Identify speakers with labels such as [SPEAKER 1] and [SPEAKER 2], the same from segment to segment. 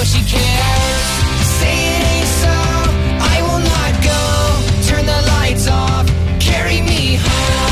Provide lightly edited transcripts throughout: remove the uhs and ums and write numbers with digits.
[SPEAKER 1] she cares. Say it ain't so, I will not go. Turn the lights off, carry me home.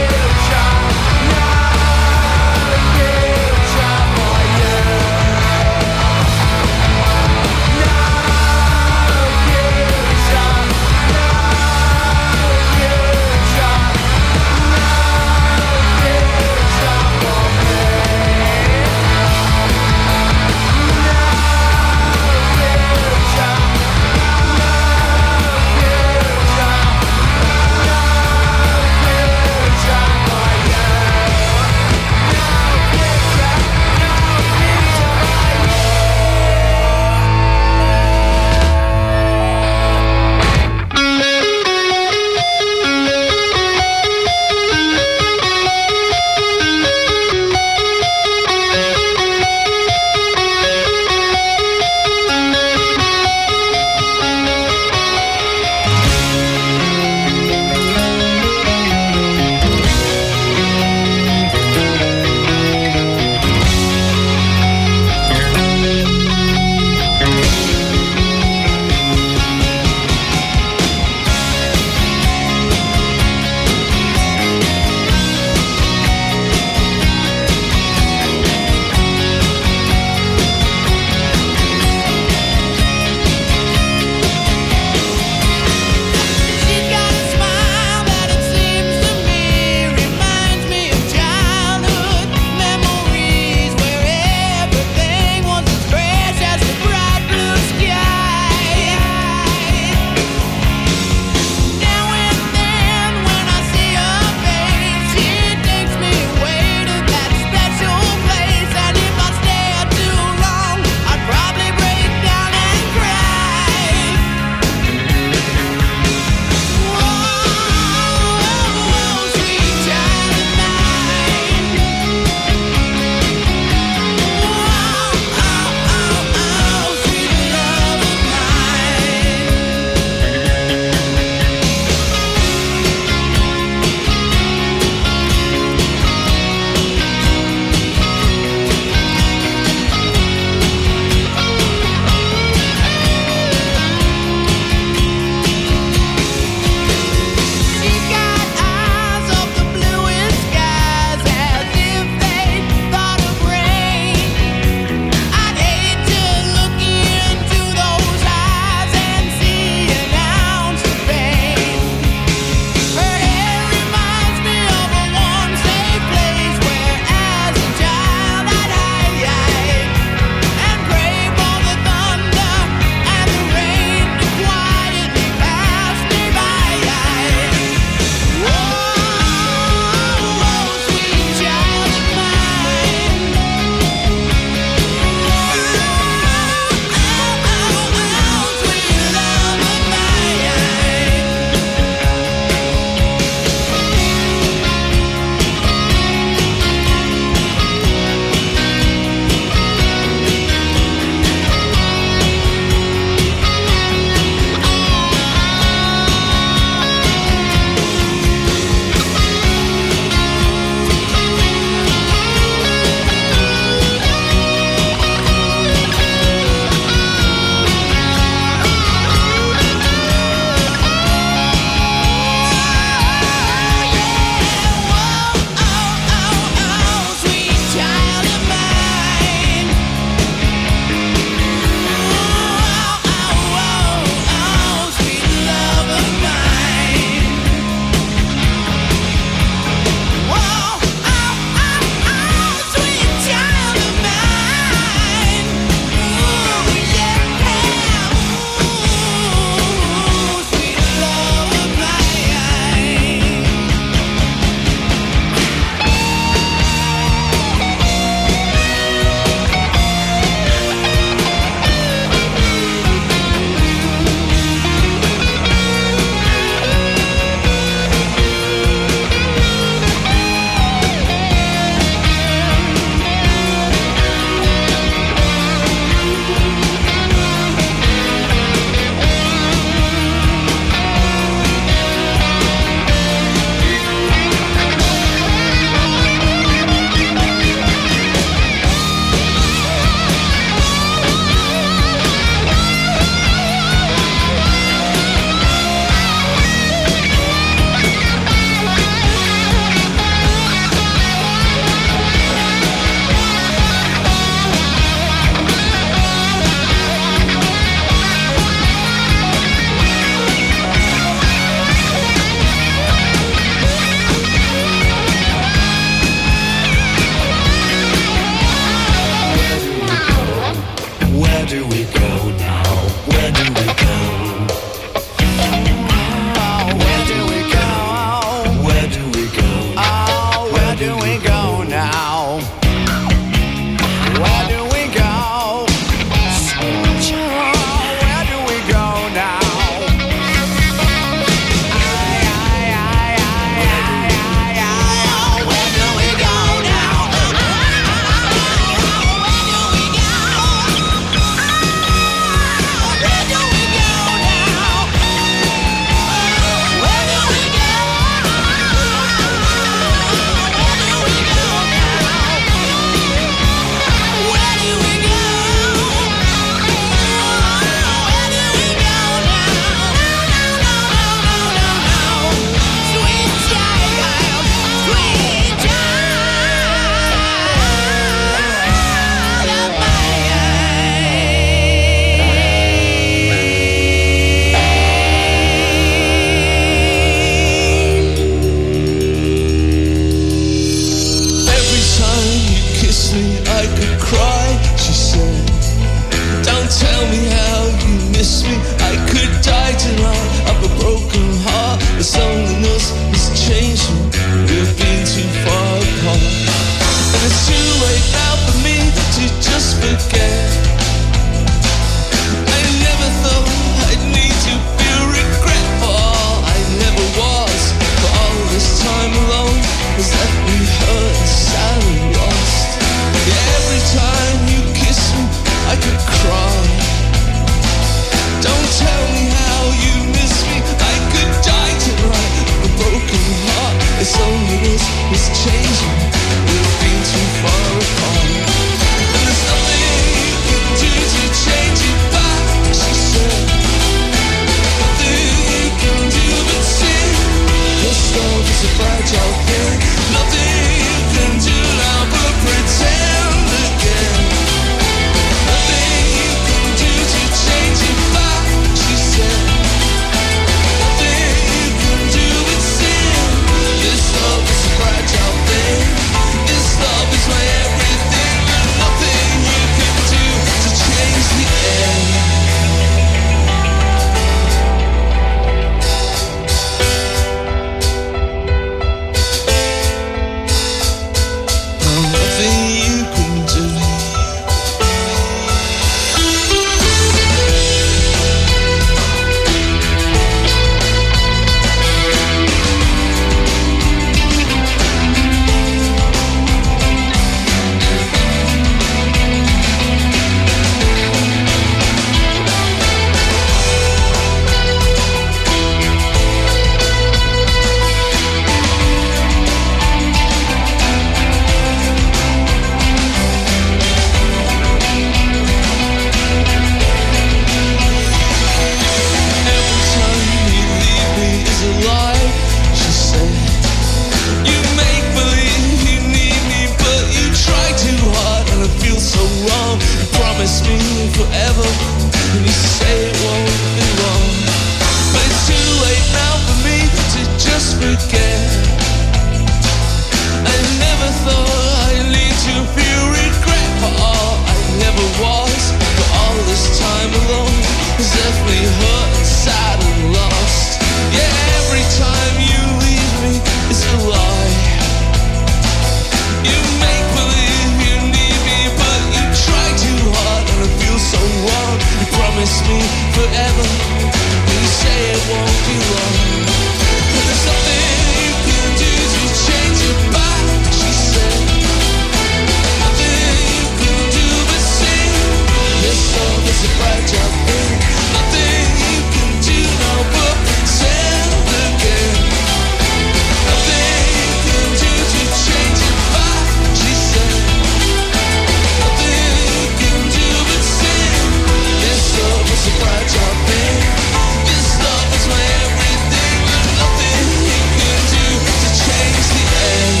[SPEAKER 2] forever. You say it won't be long, but there's something you can do to change your back, she said. Nothing you can do but sing. This love is a bright job thing. Nothing you can do now but send again. Nothing you can do to change your back, she said. Nothing you can do but sing. This love is a bright job thing. This love is my everything. There's nothing you can do to change the end.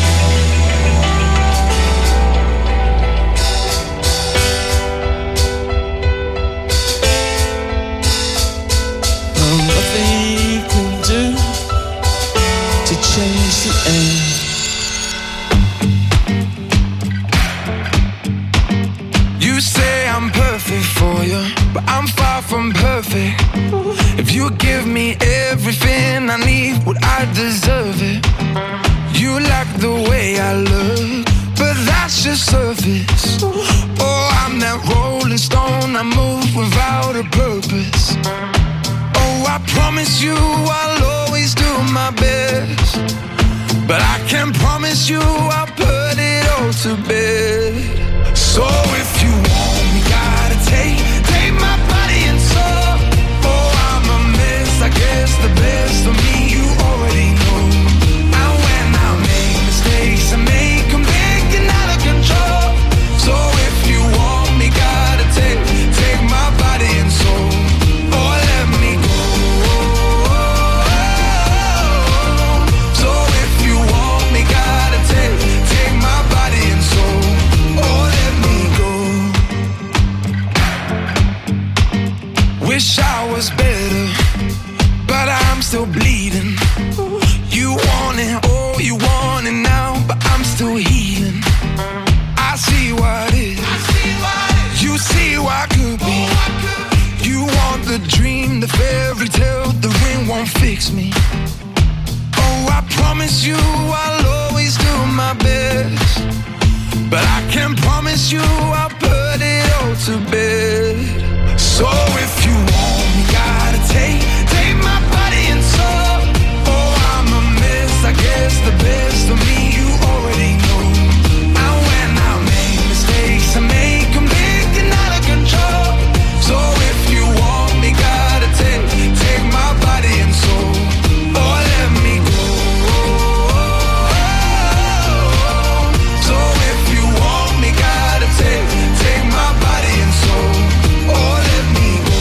[SPEAKER 2] Nothing you can do to change the end. You say I'm perfect for you, but I'm far from perfect. If you give me everything I need, would I deserve it? You like the way I look, but that's just surface. Oh, I'm that rolling stone, I move without a purpose. Oh, I promise you I'll always do my best, but I can't promise you I'll put it all to bed. So if you want me, gotta take my body and soul. Oh, I'm a mess, I guess the best of me you already know. And when I make mistakes, I make them big and out of control. So if you want me, gotta take my body and soul. Oh, let me go. So if you want me, gotta take my body and soul. Oh, let me go. Wish I was better, but I'm still bleeding. You want it, oh, you want it now, but I'm still healing. I see what is, you see what could be. You want the dream, the fairy tale, the ring won't fix me. Oh, I promise you I'll always do my best, but I can't promise you I'll put it all to bed. So if you want me, gotta take my body and soul. Oh, I'm a mess, I guess the best of me you already know. And when I make mistakes, I make them big and out of control. So if you want me, gotta take my body and soul. Oh, let me go. So if you want me, gotta take my body and soul. Oh, let me go.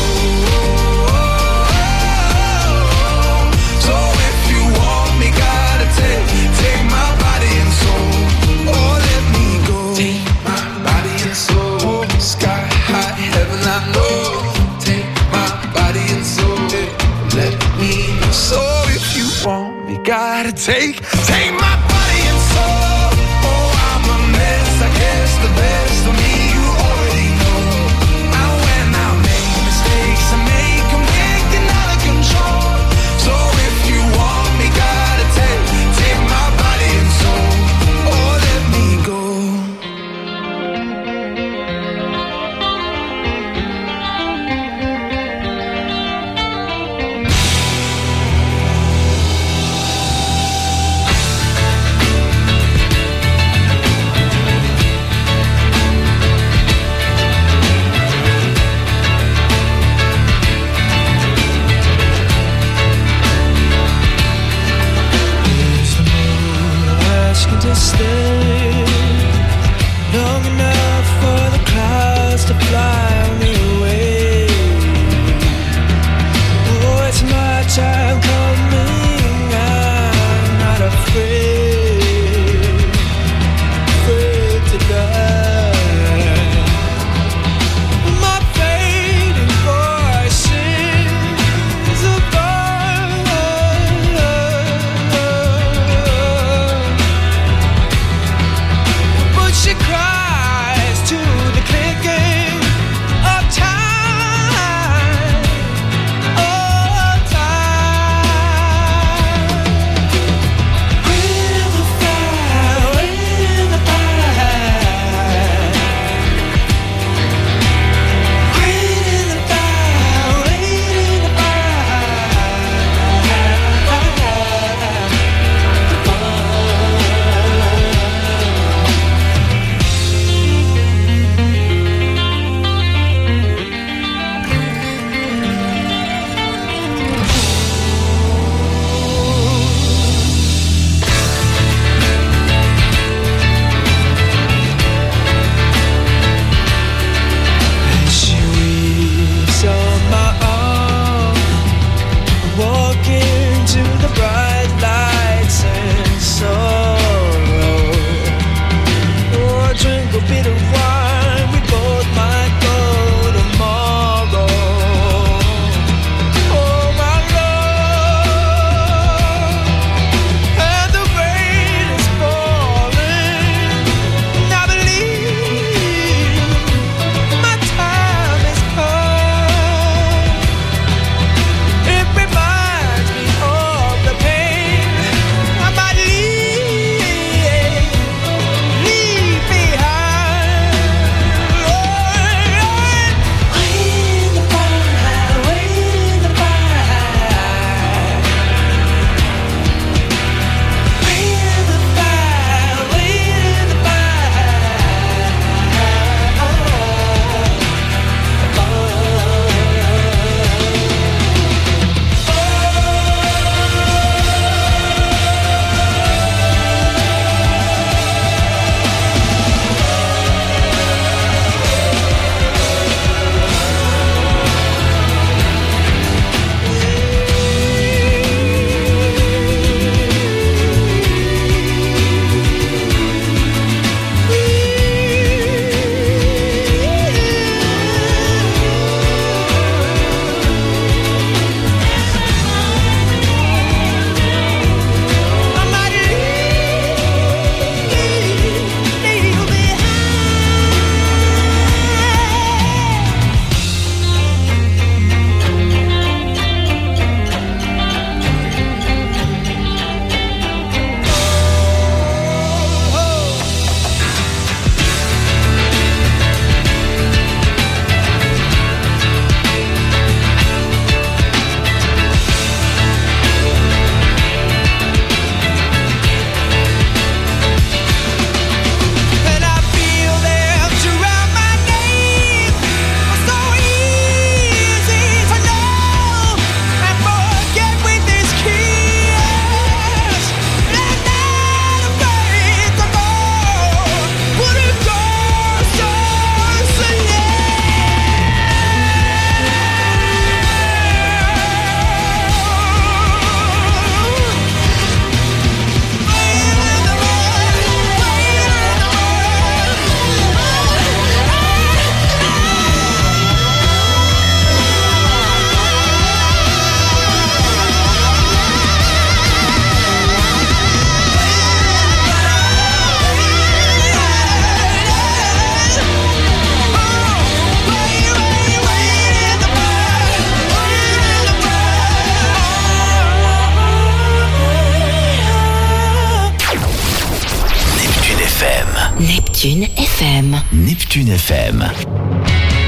[SPEAKER 2] So if you want me, gotta take my body and soul. Oh, let me go. Take my body and soul. Sky high, heaven I know. Take my body and soul. Let me go. So if you want me, gotta take my body and soul. Oh, I'm a mess, I guess the best of me you already know. And when I make mistakes, I make them big and out of control. So if you want me, gotta take my body and soul. Oh, let me go.
[SPEAKER 3] Neptune FM.
[SPEAKER 4] Neptune FM.